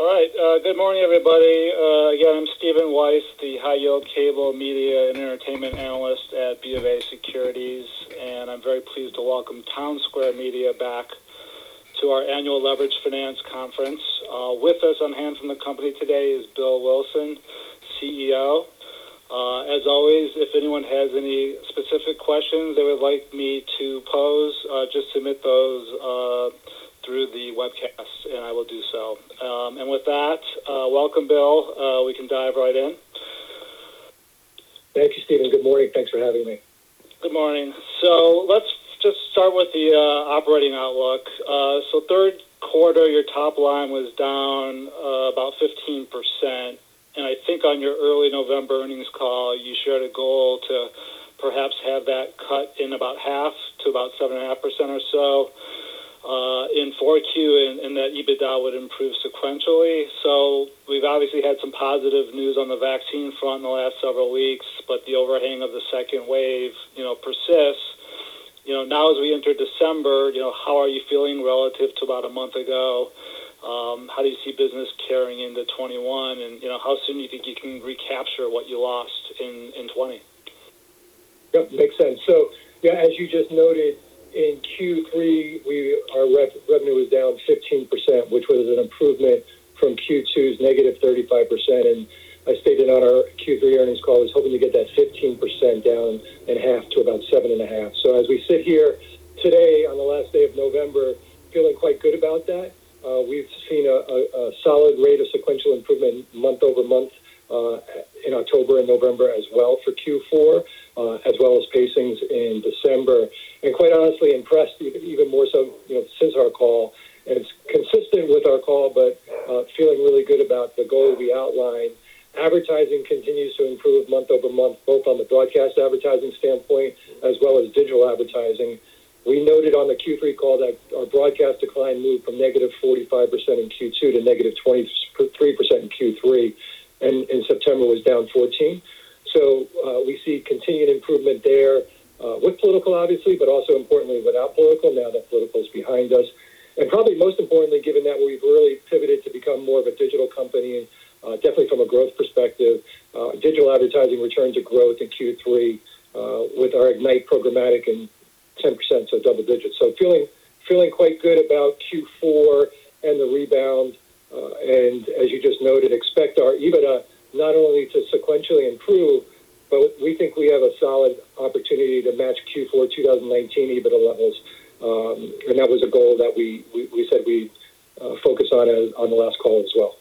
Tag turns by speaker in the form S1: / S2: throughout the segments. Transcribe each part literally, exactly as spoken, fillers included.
S1: All right. Uh, good morning, everybody. Uh, again, I'm Stephen Weiss, the high-yield cable media and entertainment analyst at B of A Securities, and I'm very pleased to welcome Townsquare Media back to our annual Leverage Finance Conference. Uh, with us on hand from the company today is Bill Wilson, C E O. Uh, as always, if anyone has any specific questions they would like me to pose, uh, just submit those uh, through the webcast, and I will do so. Um, and with that, uh, welcome, Bill. Uh, we can dive right in.
S2: Thank you, Stephen. Good morning. Thanks for having me.
S1: Good morning. So let's just start with the uh, operating outlook. Uh, so third quarter, your top line was down uh, about fifteen percent. And I think on your early November earnings call, you shared a goal to perhaps have that cut in about half to about seven point five percent or so. Uh, in four Q, and, and that EBITDA would improve sequentially. So we've obviously had some positive news on the vaccine front in the last several weeks, but the overhang of the second wave, you know, persists. You know, now as we enter December, you know, how are you feeling relative to about a month ago? Um, how do you see business carrying into twenty-one? And, you know, how soon do you think you can recapture what you lost in, in twenty?
S2: Yep, makes sense. So, yeah, as you just noted, in Q three, we our rev, revenue was down fifteen percent, which was an improvement from Q two's negative thirty-five percent. And I stated on our Q three earnings call, I was hoping to get that fifteen percent down in half to about seven and a half. So as we sit here today on the last day of November, feeling quite good about that. Uh, we've seen a, a, a solid rate of sequential improvement month over month uh, in October and November as well for Q four, uh, as well as pacings in December. And quite honestly, impressed even, even more so, you know, since our call. And it's consistent with our call, but uh, feeling really good about the goal we outlined. Advertising continues to improve month over month, both on the broadcast advertising standpoint as well as digital advertising. We noted on the Q three call that our broadcast decline moved from negative forty-five percent in Q two to negative twenty-three percent in Q three, and in September was down fourteen. So uh, we see continued improvement there uh, with political, obviously, but also importantly without political, now that political is behind us. And probably most importantly, given that we've really pivoted to become more of a digital company, uh, definitely from a growth perspective, uh, digital advertising returned to growth in Q three uh, with our Ignite programmatic and ten percent, so double digits. So feeling feeling quite good about Q four and the rebound. Uh, and as you just noted, expect our EBITDA not only to sequentially improve, but we think we have a solid opportunity to match Q four twenty nineteen EBITDA levels. Um, and that was a goal that we, we, we said we'd uh, focus on as, on the last call as well.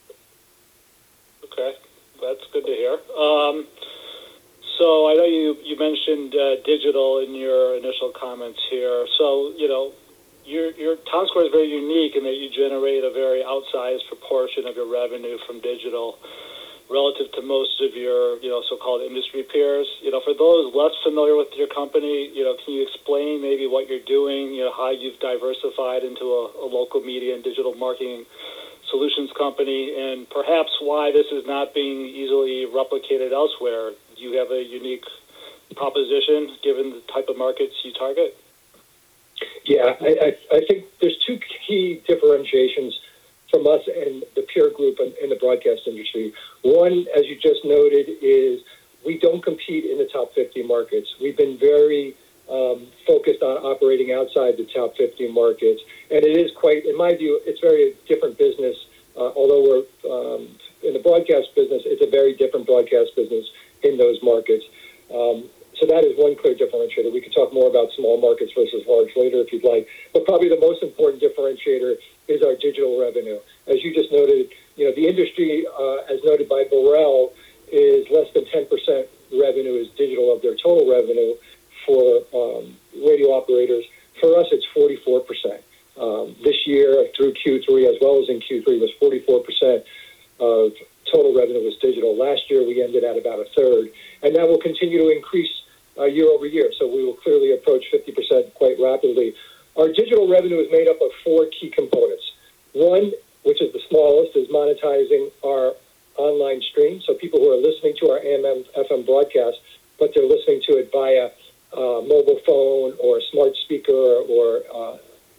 S1: Okay, that's good to hear. Um, So I know you, you mentioned uh, digital in your initial comments here. So, you know, your, your Townsquare is very unique in that you generate a very outsized proportion of your revenue from digital relative to most of your, you know, so-called industry peers. You know, for those less familiar with your company, you know, can you explain maybe what you're doing, you know, how you've diversified into a, a local media and digital marketing solutions company, and perhaps why this is not being easily replicated elsewhere? You have a unique proposition given the type of markets you target?
S2: Yeah, I, I, I think there's two key differentiations from us and the peer group in, in the broadcast industry. One, as you just noted, is we don't compete in the top fifty markets. We've been very um, focused on operating outside the top fifty markets. And it is quite, in my view, it's very different business. Uh, although we're um, in the broadcast business, it's a very different broadcast business in those markets. Um, so that is one clear differentiator. We could talk more about small markets versus large later if you'd like. But probably the most important differentiator is our digital revenue. As you just noted, you know, the industry, uh, as noted by Borrell, is less than ten percent revenue is digital of their total revenue for um, radio operators. For us, it's forty-four percent. Um, this year through Q three, as well as in Q three, was forty-four percent of total revenue was digital. Last year, we ended at about a third, and that will continue to increase uh, year over year. So we will clearly approach fifty percent quite rapidly. Our digital revenue is made up of four key components. One, which is the smallest, is monetizing our online stream. So people who are listening to our A M F M broadcast, but they're listening to it via uh, mobile phone or smart speaker or uh,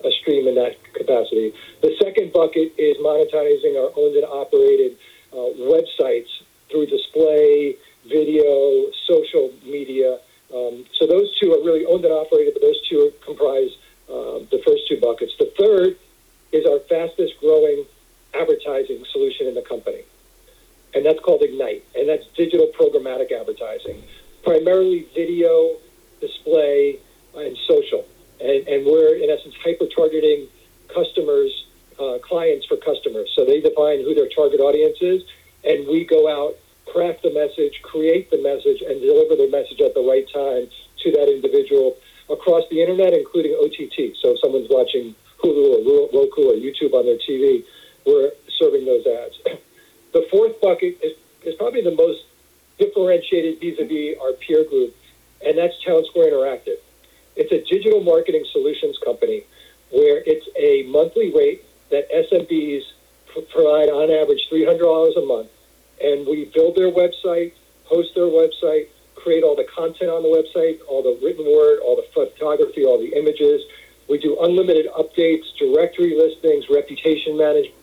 S2: a stream in that capacity. The second bucket is monetizing our owned and operated uh, websites through display, video, social media. Um, so those two are really owned and operated, but those two comprise uh, the first two buckets. The third is our fastest growing advertising solution in the company, and that's called Ignite, and that's digital programmatic advertising, primarily video, display, and social. And, and we're, in essence, hyper-targeting customers, uh, clients for customers. So they define who their target audience is, and we go out, craft the message, create the message, and deliver the message at the right time to that individual across the internet, including O T T. So if someone's watching Hulu or Roku or YouTube on their T V, we're serving those ads. The fourth bucket is, is probably the most differentiated vis-a-vis our peer group, and that's Townsquare Interactive. It's a digital marketing solutions company where it's a monthly rate that S M Bs provide on average three hundred dollars a month, and we build their website, host their website, create all the content on the website, all the written word, all the photography, all the images. We do unlimited updates, directory listings, reputation management,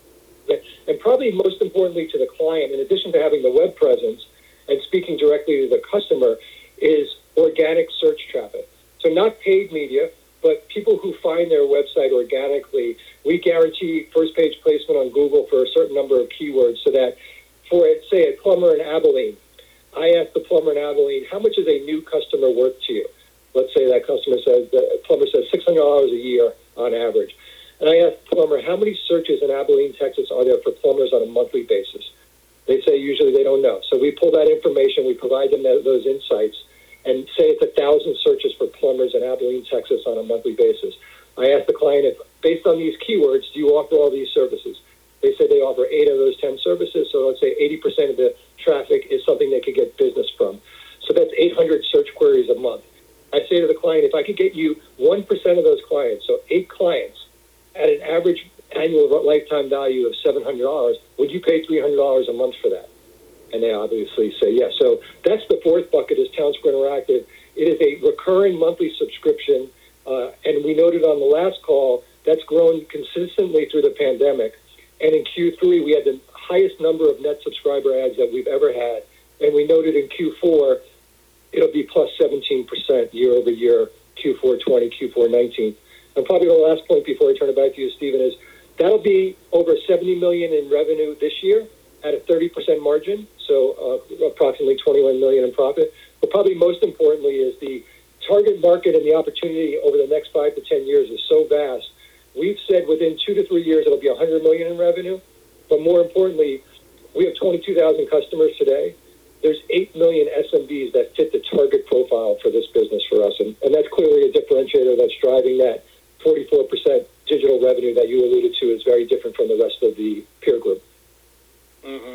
S2: and probably most importantly to the client, in addition to having the web presence and speaking directly to the customer, is organic search traffic. So not paid media, but people who find their website organically. We guarantee first page placement on Google for a certain number of keywords so that for, say, a plumber in Abilene, I ask the plumber in Abilene, how much is a new customer worth to you? Let's say that customer says, the plumber says six hundred dollars a year on average. And I ask the plumber, how many searches in Abilene, Texas are there for plumbers on a monthly basis? They say usually they don't know. So we pull that information, we provide them that, those insights, and say it's a thousand searches for plumbers in Abilene, Texas on a monthly basis. I ask the client, if based on these keywords, do you offer all these services? They say they offer eight of those ten services, so let's say eighty percent of the traffic is something they could get business from. So that's eight hundred search queries a month. I say to the client, if I could get you one percent of those clients, so eight clients, at an average annual lifetime value of seven hundred dollars, would you pay three hundred dollars a month for that? And they obviously say yes. So that's the fourth bucket is Townsquare Interactive. It is a recurring monthly subscription, uh, and we noted on the last call that's grown consistently through the pandemic. And in Q three, we had the highest number of net subscriber ads that we've ever had. And we noted in Q four, it'll be plus seventeen percent year over year, Q four twenty, Q four nineteen. And probably the last point before I turn it back to you, Stephen, is that'll be over seventy million dollars in revenue this year at a thirty percent margin, so uh, approximately twenty-one million dollars in profit. But probably most importantly is the target market and the opportunity over the next five to ten years is so vast. We've said within two to three years it'll be one hundred million dollars in revenue. But more importantly, we have twenty-two thousand customers today. There's eight million S M Bs that fit the target profile for this business for us. And, and that's clearly a differentiator that's driving that forty-four percent digital revenue that you alluded to is very different from the rest of the peer group.
S1: Mm-hmm.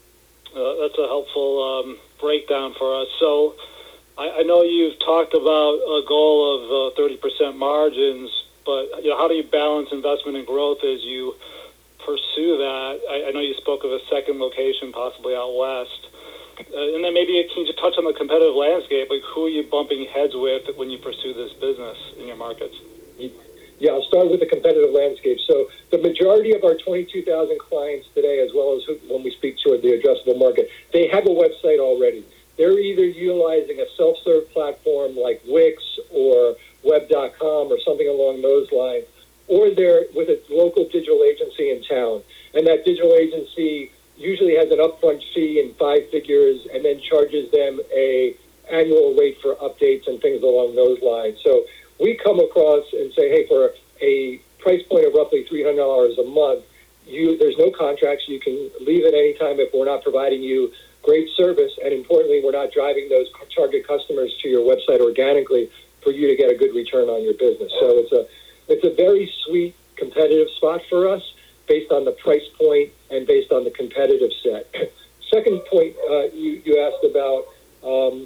S1: Uh, that's a helpful um, breakdown for us. So I, I know you've talked about a goal of uh, thirty percent margins, but you know, how do you balance investment and growth as you pursue that? I, I know you spoke of a second location possibly out west. Uh, and then maybe can you just touch on the competitive landscape? Like, who are you bumping heads with when you pursue this business in your markets?
S2: Yeah, I'll start with the competitive landscape. So the majority of our twenty-two thousand clients today, as well as when we speak to the addressable market, they have a website already. They're either utilizing a self-serve platform like Wix or web dot com or something along those lines, or they're with a local digital agency in town. And that digital agency usually has an upfront fee in five figures and then charges them a annual rate for updates and things along those lines. So we come across and say, hey, for a price point of roughly three hundred dollars a month, you there's no contracts. You can leave at any time if we're not providing you great service. And importantly, we're not driving those target customers to your website organically for you to get a good return on your business. So it's a it's a very sweet competitive spot for us based on the price point and based on the competitive set. Second point uh, you, you asked about um,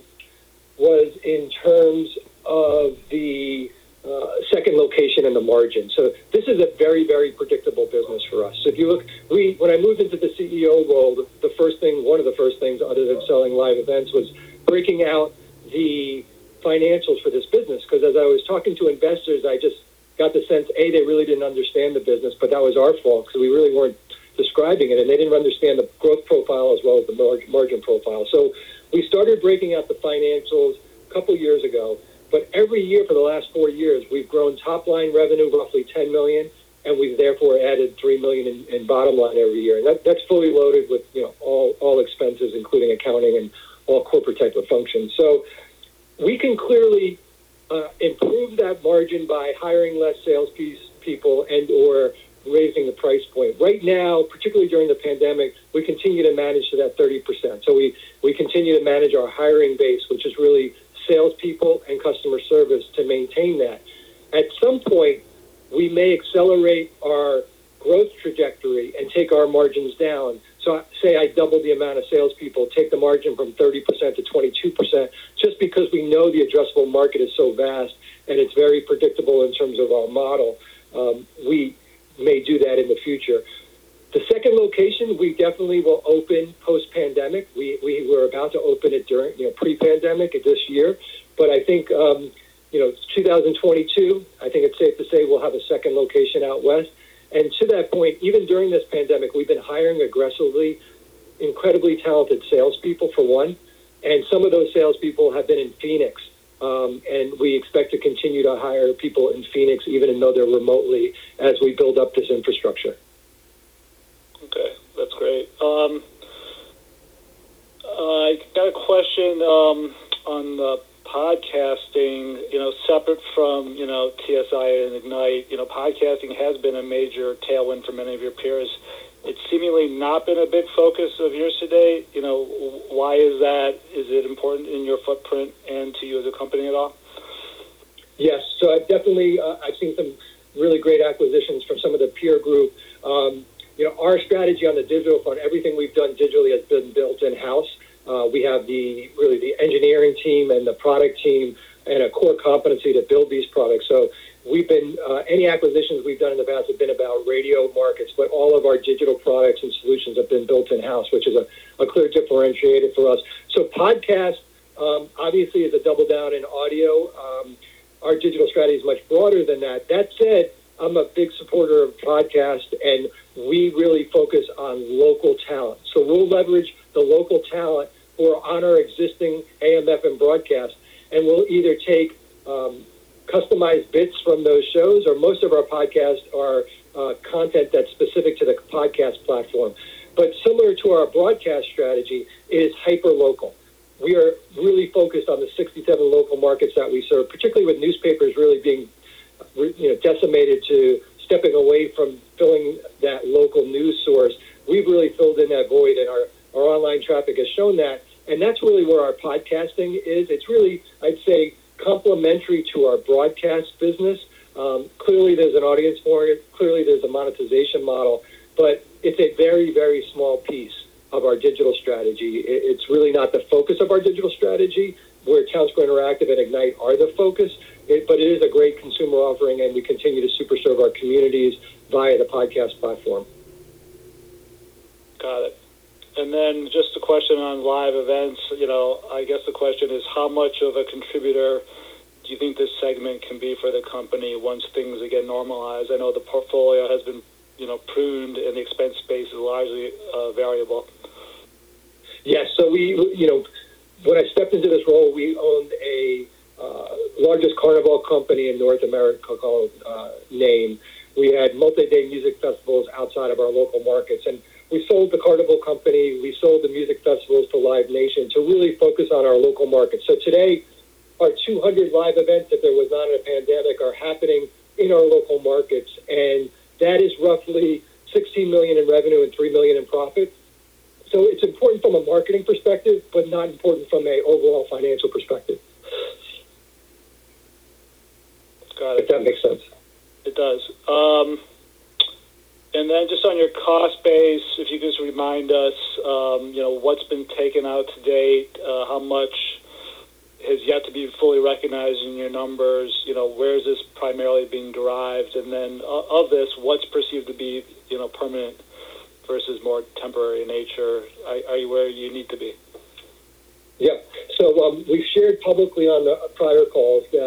S2: was in terms of the uh, second location and the margin. So this is a very, very predictable business for us. So if you look, we when I moved into the C E O role, the, the first thing, one of the first things other than selling live events was breaking out the financials for this business. Because as I was talking to investors, I just got the sense, A, they really didn't understand the business, but that was our fault because we really weren't describing it, and they didn't understand the growth profile as well as the margin profile. So we started breaking out the financials a couple years ago, but every year for the last four years, we've grown top-line revenue roughly ten million dollars, and we've therefore added three million dollars in, in bottom line every year. And that, that's fully loaded with, you know, all, all expenses, including accounting and all corporate type of functions. So we can clearly uh, improve that margin by hiring less sales people and or raising the price point. Right now, particularly during the pandemic, we continue to manage to that thirty percent. So we, we continue to manage our hiring base, which is really salespeople and customer service, to maintain that. At some point, we may accelerate our growth trajectory and take our margins down. So say I double the amount of salespeople, take the margin from thirty percent to twenty-two percent, just because we know the addressable market is so vast and it's very predictable in terms of our model. Um, we may do that in the future. The second location, we definitely will open post-pandemic. We, we were about to open it during, you know, pre-pandemic this year, but I think, um, you know, two thousand twenty-two, I think it's safe to say we'll have a second location out west. And to that point, even during this pandemic, we've been hiring aggressively, incredibly talented salespeople, for one, and some of those salespeople have been in Phoenix. Um, and we expect to continue to hire people in Phoenix, even though they're remotely, as we build up this infrastructure.
S1: Okay, that's great. Um, I got a question um, on the podcasting. You know, separate from, you know, T S I and Ignite, you know, podcasting has been a major tailwind for many of your peers. It's seemingly not been a big focus of yours today. You know, why is that? Is it important in your footprint and to you as a company at all?
S2: Yes, so I've definitely, uh, I've seen some really great acquisitions from some of the peer group. Um, you know, our strategy on the digital front, everything we've done digitally has been built in-house. Uh, we have the really the engineering team and the product team and a core competency to build these products. So we've been, uh, any acquisitions we've done in the past have been about radio markets, but all of our digital products and solutions have been built in-house, which is a, a clear differentiator for us. So podcast, um, obviously, is a double down in audio. Um, our digital strategy is much broader than that. That said, I'm a big supporter of podcast, and we really focus on local talent. So we'll leverage the local talent who are on our existing A M F M broadcast, and we'll either take um, customized bits from those shows, or most of our podcasts are uh, content that's specific to the podcast platform. But similar to our broadcast strategy, it is hyper-local. We are really focused on the sixty-seven local markets that we serve, particularly with newspapers really being, you know, decimated to stepping away from filling that local news source. We've really filled in that void, and our, our online traffic has shown that. And that's really where our podcasting is. It's really, I'd say, complementary to our broadcast business. Um, clearly, there's an audience for it. Clearly, there's a monetization model. But it's a very, very small piece of our digital strategy. It, it's really not the focus of our digital strategy, where Townsquare Interactive and Ignite are the focus. It, but it is a great consumer offering, and we continue to super serve our communities via the podcast platform.
S1: Got it. And then just a question on live events. You know, I guess the question is, how much of a contributor do you think this segment can be for the company once things again normalize? I know the portfolio has been, you know, pruned, and the expense base is largely uh, variable.
S2: Yes. So we, you know, when I stepped into this role, we owned a uh, largest carnival company in North America called uh, Name. We had multi-day music festivals outside of our local markets, and we sold the Carnival Company, we sold the music festivals to Live Nation to really focus on our local market. So today, our two hundred live events, if there was not a pandemic, are happening in our local markets. And that is roughly sixteen million dollars in revenue and three million dollars in profit. So it's important from a marketing perspective, but not important from an overall financial perspective.
S1: Got it.
S2: If that makes sense.
S1: It does. Um, and then just on your cost base, if you could just remind us, um, you know, what's been taken out to date, uh, how much has yet to be fully recognized in your numbers, you know, where is this primarily being derived? And then uh, of this, what's perceived to be, you know, permanent versus more temporary in nature? Are, are you where you need to be?
S2: Yeah. So um, we've shared publicly on the prior calls that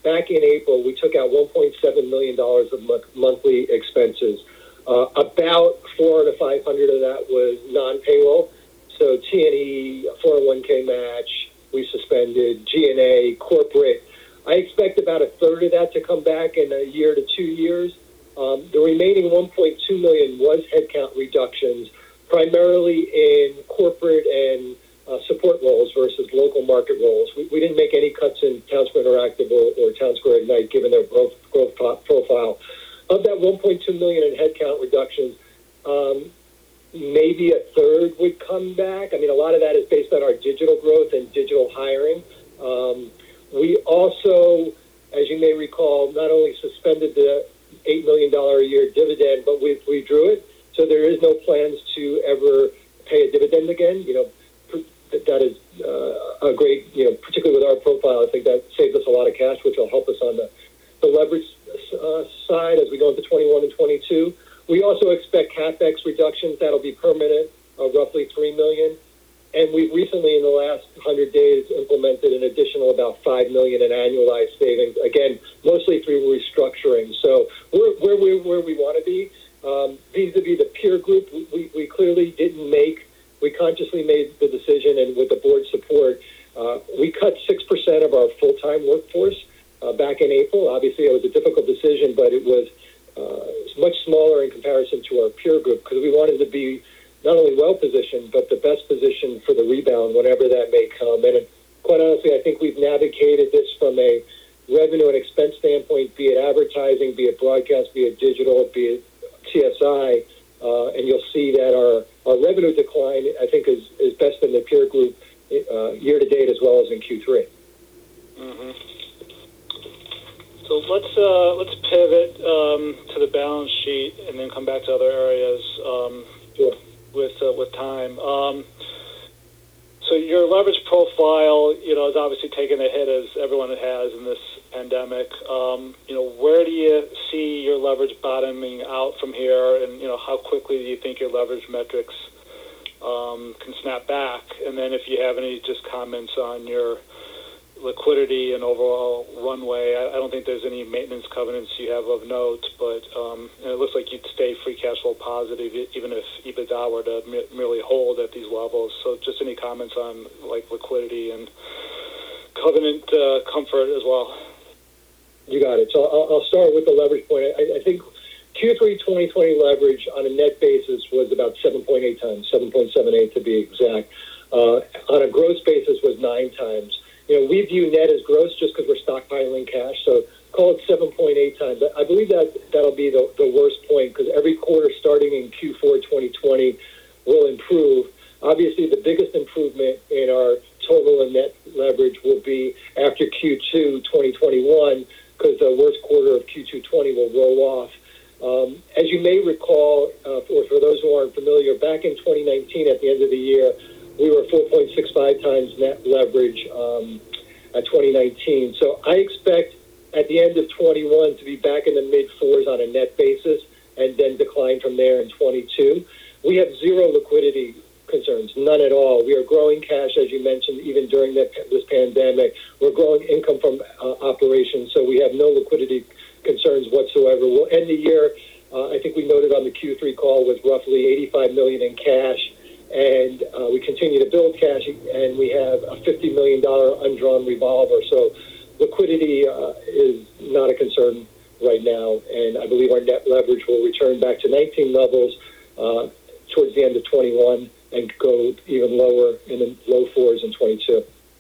S2: back in April, we took out one point seven million dollars of mo- monthly expenses. Uh, about four to five hundred of that was non-payroll. So T and E, four oh one k match, we suspended, G and A, corporate. I expect about a third of that to come back in a year to two years. Um, the remaining one point two million was headcount reductions, primarily in corporate and uh, support roles versus local market roles. We, we didn't make any cuts in Townsquare Interactive or, or Townsquare Ignite, given their growth, growth profile. Of that one point two million in headcount reductions, um, maybe a third would come back. I mean, a lot of that is based on our digital growth and digital hiring. Um, we also, as you may recall, not only suspended the eight million dollars a year dividend, but we withdrew it. So there is no plans to ever pay a dividend again. You know, that is uh, a great, you know, particularly with our profile, I think that saves us a lot of cash, which will help us on the, the leverage uh, side as we go into twenty-one and twenty-two. We also expect CapEx reductions that'll be permanent, uh, roughly three million dollars. And we've recently, in the last one hundred days, implemented an additional about five million dollars in annualized savings, again, mostly through restructuring. So we're, we're, we're where we want to be. Um, vis-a-vis the peer group, we, we clearly didn't make, we consciously made the decision, and with the board's support, uh, we cut six percent of our full-time workforce uh, back in April. Obviously, it was a difficult decision, but it was uh, much smaller in comparison to our peer group because we wanted to be not only well-positioned, but the best position for the rebound whenever that may come. And quite honestly, I think we've navigated this from a revenue and expense standpoint, be it advertising, be it broadcast, be it digital, be it T S I, uh, and you'll see that our, our revenue decline, I think, is, is best in the peer group uh, year-to-date as well as in Q three.
S1: Mm-hmm. So let's uh, let's pivot um, to the balance sheet and then come back to other areas. Um,
S2: sure.
S1: With uh, with time, um, so your leverage profile, you know, is obviously taking a hit as everyone has in this pandemic. Um, you know, where do you see your leverage bottoming out from here, and you know, how quickly do you think your leverage metrics um, can snap back? And then, if you have any just comments on your liquidity and overall runway. I, I don't think there's any maintenance covenants you have of note, but um, and it looks like you'd stay free cash flow positive even if EBITDA were to me- merely hold at these levels. So just any comments on like liquidity and covenant uh, comfort as well?
S2: You got it. So I'll, I'll start with the leverage point. I, I think Q three twenty twenty leverage on a net basis was about seven point eight times, seven point seven eight to be exact. Uh, on a gross basis was nine times. You know, we view net as gross just because we're stockpiling cash, so call it seven point eight times. I believe that that'll be the, the worst point because every quarter starting in Q four twenty twenty will improve. Obviously, the biggest improvement in our total and net leverage will be after Q two twenty twenty-one because the worst quarter of Q two twenty will roll off. Um, as you may recall, uh, or for those who aren't familiar, back in twenty nineteen at the end of the year, we were four point six five times net leverage um, at twenty nineteen. So I expect at the end of twenty-one to be back in the mid-fours on a net basis and then decline from there in twenty-two. We have zero liquidity concerns, none at all. We are growing cash, as you mentioned, even during the, this pandemic. We're growing income from uh, operations, so we have no liquidity concerns whatsoever. We'll end the year, uh, I think we noted on the Q three call, with roughly eighty-five million dollars in cash. And uh, we continue to build cash, and we have a fifty million dollars undrawn revolver. So liquidity uh, is not a concern right now, and I believe our net leverage will return back to nineteen levels uh, towards the end of twenty-one and go even lower in the low fours in twenty-two.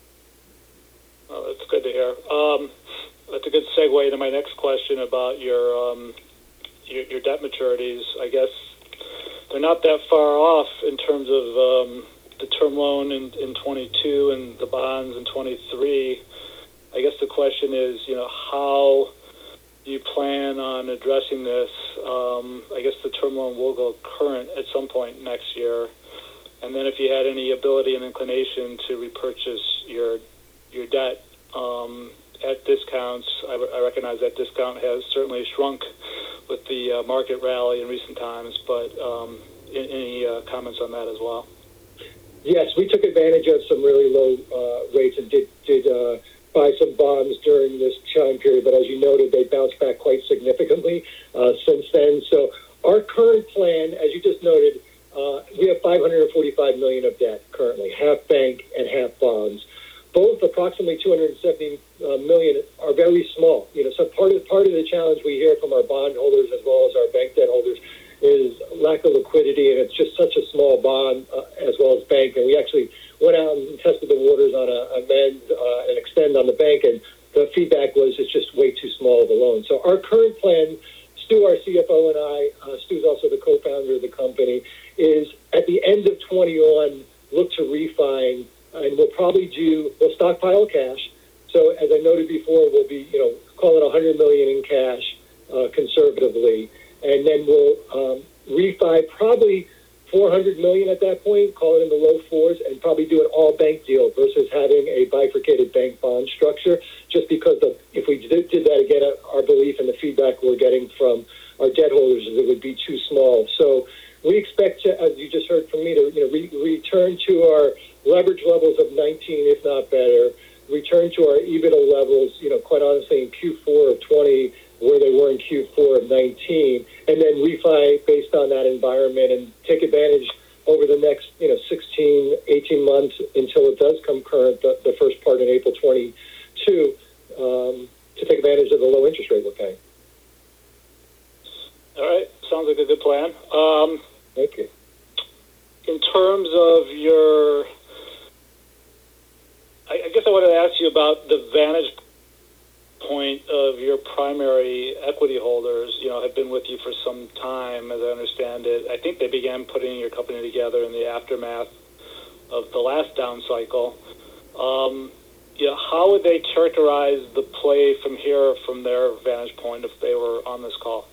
S1: Oh, that's good to hear. Um, that's a good segue into my next question about your, um, your your debt maturities. I guess they're not that far off in terms of um, the term loan in, in twenty-two and the bonds in twenty-three. I guess the question is, you know, how do you plan on addressing this? Um, I guess the term loan will go current at some point next year. And then if you had any ability and inclination to repurchase your your debt um, at discounts, I, I recognize that discount has certainly shrunk with the uh, market rally in recent times, but um, any uh, comments on that as well?
S2: Yes, we took advantage of some really low uh, rates and did, did uh, buy some bonds during this time period, but as you noted, they bounced back quite significantly uh, since then. So our current plan, as you just noted, uh, we have five hundred forty-five million dollars of debt currently, half bank and half bonds. Both approximately two hundred seventy uh, million dollars are very small. You know, so part of part of the challenge we hear from our bond holders as well as our bank debt holders is lack of liquidity, and it's just such a small bond uh, as well as bank. And we actually went out and tested the waters on a amend uh, and extend on the bank, and the feedback was it's just way too small of a loan. So our current plan, Stu, our C F O, and I, uh, Stu's also the co-founder of the company, is at the end of twenty-one, look to refine, and we'll probably do, we'll stockpile cash. So as I noted before, we'll be, you know, call it one hundred million dollars in cash uh, conservatively, and then we'll um, refi probably four hundred million dollars at that point, call it in the low fours, and probably do an all-bank deal versus having a bifurcated bank bond structure, just because of, if we did, did that again, our belief and the feedback we're getting from our debt holders is it would be too small. So we expect to, as you just heard from me, to you know re- return to our leverage levels of nineteen, if not better, return to our EBITDA levels, you know, quite honestly, in Q four of twenty, where they were in Q four of nineteen, and then refi based on that environment and take advantage over the next, you know, sixteen, eighteen months until it does come current, the, the first part in April twenty-two, um, to take advantage of the low interest rate we're paying.
S1: All right. Sounds like a good plan. Um,
S2: Thank you.
S1: In terms of your, I, I guess I wanted to ask you about the vantage point of your primary equity holders. You know, have been with you for some time, as I understand it. I think they began putting your company together in the aftermath of the last down cycle. Um, you know, how would they characterize the play from here, from their vantage point, if they were on this call?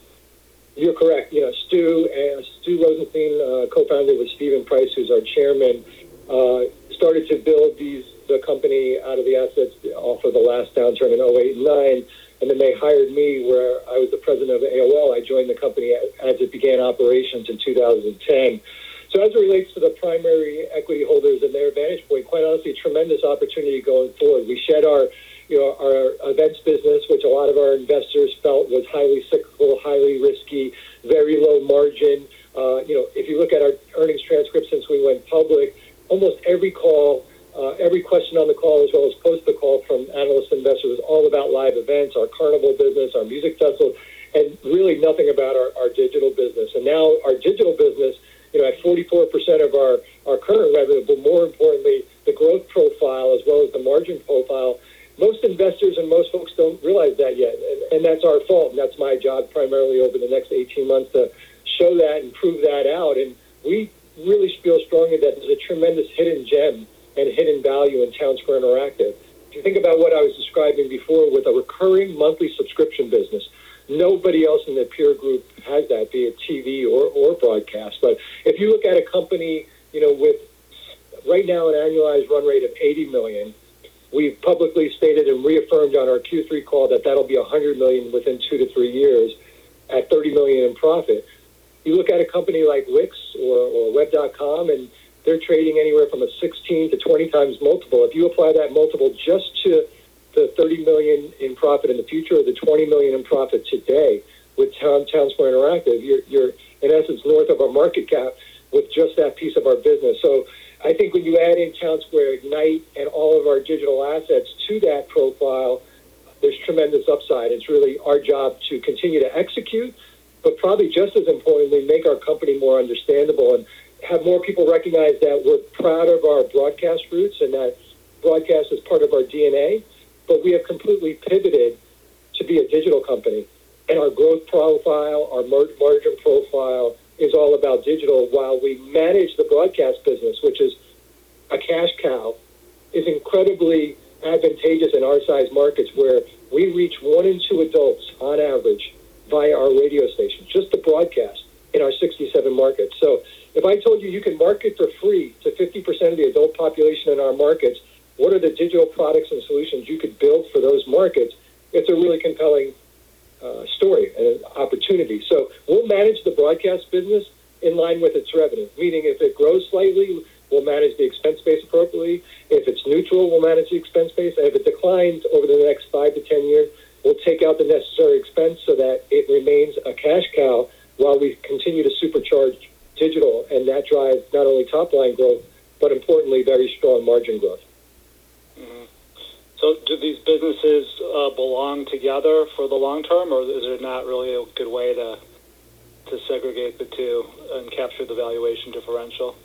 S2: You're correct. You know, Stu, uh, Stu Rosenstein, uh, co-founder with Stephen Price, who's our chairman, uh, started to build these the company out of the assets off of the last downturn in oh eight and nine, and then they hired me where I was the president of A O L. I joined the company as it began operations in two thousand ten. So as it relates to the primary equity holders and their vantage point, quite honestly, a tremendous opportunity going forward. We shed our you know, our events business, which a lot of our investors felt was highly cyclical, highly risky, very low margin. Uh, you know, if you look at our earnings transcript since we went public, almost every call, uh, every question on the call, as well as post the call from analyst investors, was all about live events, our carnival business, our music festival, and really nothing about our, our digital business. And now our digital business, you know, at forty-four percent of our, our current revenue, but more importantly, the growth profile as well as the margin profile. Most investors and most folks don't realize that yet, and, and that's our fault, and that's my job primarily over the next eighteen months to show that and prove that out. And we really feel strongly that there's a tremendous hidden gem and hidden value in Townsquare Interactive. If you think about what I was describing before with a recurring monthly subscription business, nobody else in the peer group has that, be it T V or, or broadcast. But if you look at a company, you know, with right now an annualized run rate of eighty million dollars, we've publicly stated and reaffirmed on our Q three call that that'll be one hundred million dollars within two to three years at thirty million dollars in profit. You look at a company like Wix or, or Web dot com, and they're trading anywhere from a sixteen to twenty times multiple. If you apply that multiple just to the thirty million dollars in profit in the future or the twenty million dollars in profit today with Town, Townsquare Interactive, you're, you're in essence north of our market cap with just that piece of our business. So I think when you add in Townsquare Ignite and all of our digital assets to that profile, there's tremendous upside. It's really our job to continue to execute, but probably just as importantly, make our company more understandable and have more people recognize that we're proud of our broadcast roots and that broadcast is part of our D N A, but we have completely pivoted to be a digital company. And our growth profile, our margin profile, is all about digital, while we manage the broadcast business, which is a cash cow, is incredibly advantageous in our size markets where we reach one in two adults on average via our radio stations, just the broadcast in our sixty-seven markets. So if I told you you can market for free to fifty percent of the adult population in our markets, what are the digital products and solutions you could build for those markets? It's a really compelling Uh, story and an opportunity. So we'll manage the broadcast business in line with its revenue, meaning if it grows slightly, we'll manage the expense base appropriately. If it's neutral, we'll manage the expense base. And if it declines over the next five to ten years, we'll take out the necessary expense so that it remains a cash cow while we continue to supercharge digital, and that drives not only top-line growth, but importantly, very strong margin growth.
S1: Mm-hmm. So do these businesses uh, belong together for the long term, or is there not really a good way to to segregate the two and capture the valuation differential?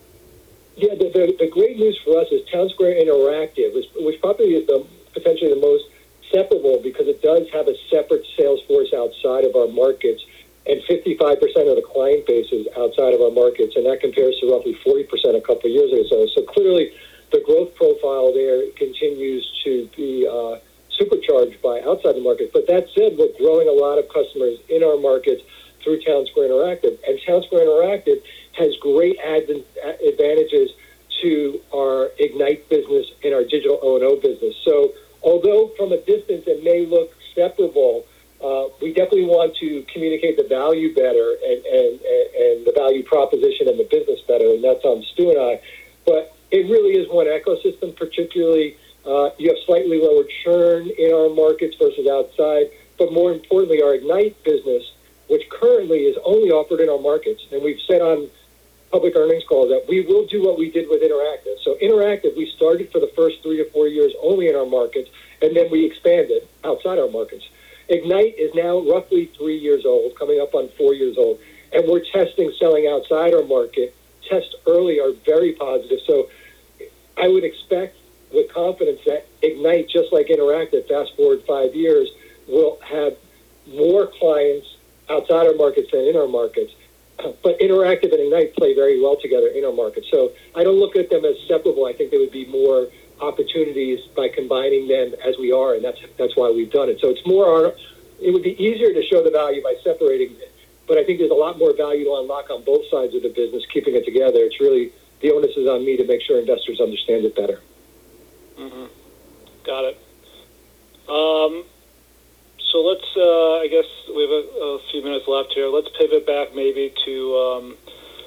S2: Yeah, the, the, the great news for us is Townsquare Interactive, which, which probably is the, potentially the most separable because it does have a separate sales force outside of our markets, and fifty-five percent of the client base is outside of our markets, and that compares to roughly forty percent a couple of years ago. So clearly, the growth profile there continues to be uh, supercharged by outside the market. But that said, we're growing a lot of customers in our markets through Townsquare Interactive. And Townsquare Interactive has great ad- advantages to our Ignite business and our digital O and O business. So although from a distance it may look separable, uh, we definitely want to communicate the value better and, and, and the value proposition and the business better, and that's on Stu and I. But it really is one ecosystem, particularly uh, you have slightly lower churn in our markets versus outside, but more importantly, our Ignite business, which currently is only offered in our markets, and we've said on public earnings calls that we will do what we did with Interactive. So Interactive, we started for the first three or four years only in our markets, and then we expanded outside our markets. Ignite is now roughly three years old, coming up on four years old, and we're testing selling outside our market. Tests early are very positive. So I would expect with confidence that Ignite, just like Interactive, fast forward five years, will have more clients outside our markets than in our markets. But Interactive and Ignite play very well together in our markets. So I don't look at them as separable. I think there would be more opportunities by combining them as we are, and that's that's why we've done it. So it's more our, it would be easier to show the value by separating it, but I think there's a lot more value to unlock on both sides of the business, keeping it together. It's really, the onus is on me to make sure investors understand it better.
S1: Mm-hmm. Got it. Um, so let's, uh, I guess we have a, a few minutes left here. Let's pivot back maybe to um,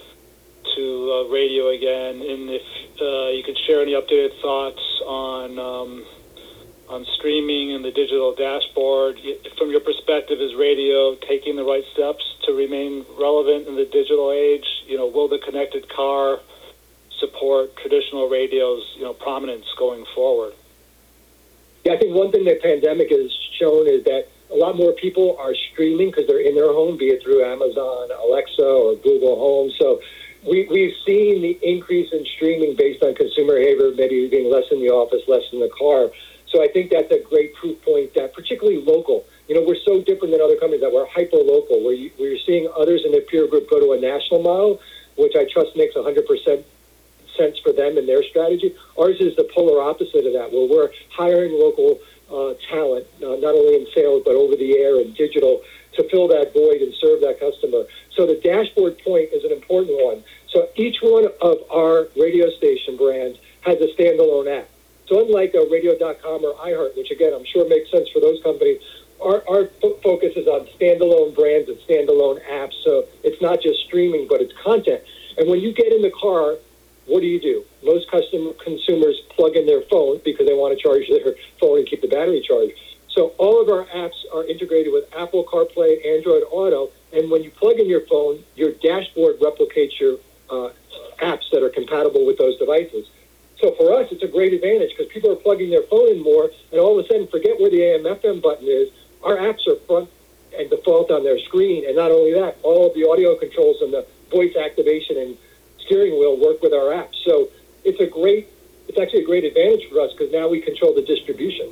S1: to uh, radio again, and if uh, you could share any updated thoughts on um, on streaming and the digital dashboard. From your perspective, is radio taking the right steps to remain relevant in the digital age? You know, will the connected car support traditional radio's, you know, prominence going forward?
S2: Yeah, I think one thing the pandemic has shown is that a lot more people are streaming because they're in their home, be it through Amazon, Alexa, or Google Home. So we, we've seen the increase in streaming based on consumer behavior, maybe being less in the office, less in the car. So I think that's a great proof point that particularly local, you know, we're so different than other companies that we're hyper-local, where you, we're seeing others in the peer group go to a national model, which I trust makes one hundred percent sense for them and their strategy. Ours is the polar opposite of that, where we're hiring local uh, talent, uh, not only in sales, but over the air and digital, to fill that void and serve that customer. So the dashboard point is an important one. So each one of our radio station brands has a standalone app. So unlike a radio dot com or iHeart, which again, I'm sure makes sense for those companies, our, our fo- focus is on standalone brands and standalone apps. So it's not just streaming, but it's content. And when you get in the car, what do you do? Most custom consumers plug in their phone because they want to charge their phone and keep the battery charged. So all of our apps are integrated with Apple CarPlay, Android Auto, and when you plug in your phone, your dashboard replicates your uh, apps that are compatible with those devices. So for us, it's a great advantage because people are plugging their phone in more, and all of a sudden forget where the A M F M button is. Our apps are front and default on their screen, and not only that, all of the audio controls and the voice activation and steering wheel work with our apps. So it's a great, it's actually a great advantage for us because now we control the distribution.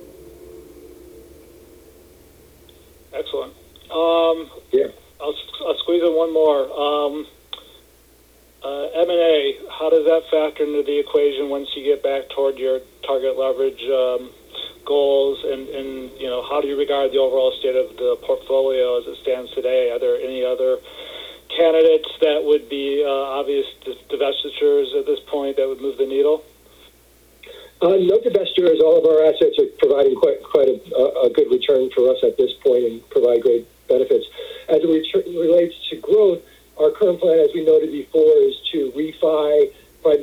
S1: Excellent. Um,
S2: yeah.
S1: I'll, I'll squeeze in one more. Um, uh, M and A, how does that factor into the equation once you get back toward your target leverage um, goals? And, and, you know, how do you regard the overall state of the portfolio as it stands today? Are there any other candidates that would be uh, obvious divestitures at this point that would move the needle?
S2: Uh, no divestitures. All of our assets are providing quite quite a, a good return for us at this point and provide great benefits. As it re- relates to growth, our current plan, as we noted before, is to refi, probably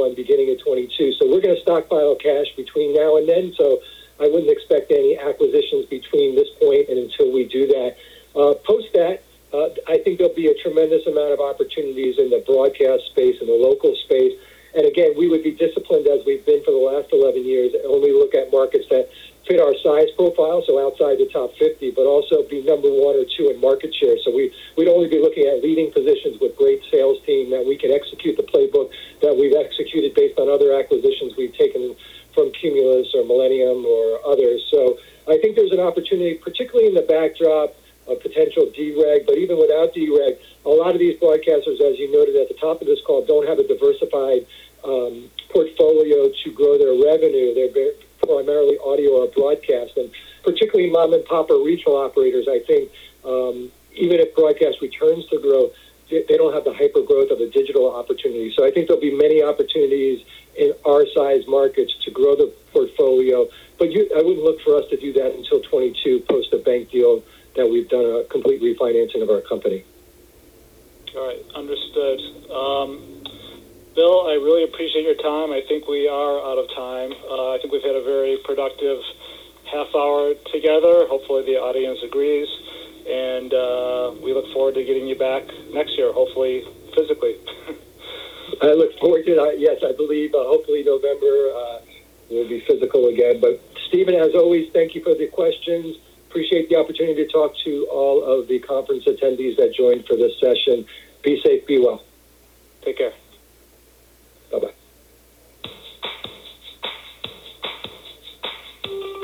S2: twenty-one, beginning of twenty-two. So we're going to stockpile cash between now and then. So I wouldn't expect any acquisitions between this point and until we do that. Uh, post that, uh, I think there'll be a tremendous amount of opportunities in the broadcast space and the local space. And again, we would be disciplined as we've been for the last eleven years and only look at markets that fit our size profile, so outside the top fifty, but also be number one or two in market share. So we, we'd only be looking at leading positions with great sales team that we can execute the playbook that we've executed based on other acquisitions we've taken from Cumulus or Millennium or others. So I think there's an opportunity, particularly in the backdrop of potential D REG, but even without D REG, a lot of these broadcasters, as you noted at the top of this call, don't have a diversified um, portfolio to grow their revenue. They're very, primarily audio or broadcast, and particularly mom and pop or regional operators, I think um, even if broadcast returns to grow, they, they don't have the hyper growth of a digital opportunity. So I think there'll be many opportunities in our size markets to grow the portfolio, but you, I wouldn't look for us to do that until twenty-two, post a bank deal that we've done a complete refinancing of our company.
S1: All right, understood. Um, Bill, I really appreciate your time. I think we are out of time. Uh, I think we've had a very productive half hour together. Hopefully the audience agrees. And uh, we look forward to getting you back next year, hopefully physically.
S2: I look forward to that. Yes, I believe uh, hopefully November uh, will be physical again. But Stephen, as always, thank you for the questions. Appreciate the opportunity to talk to all of the conference attendees that joined for this session. Be safe, be well.
S1: Take care.
S2: Bye-bye.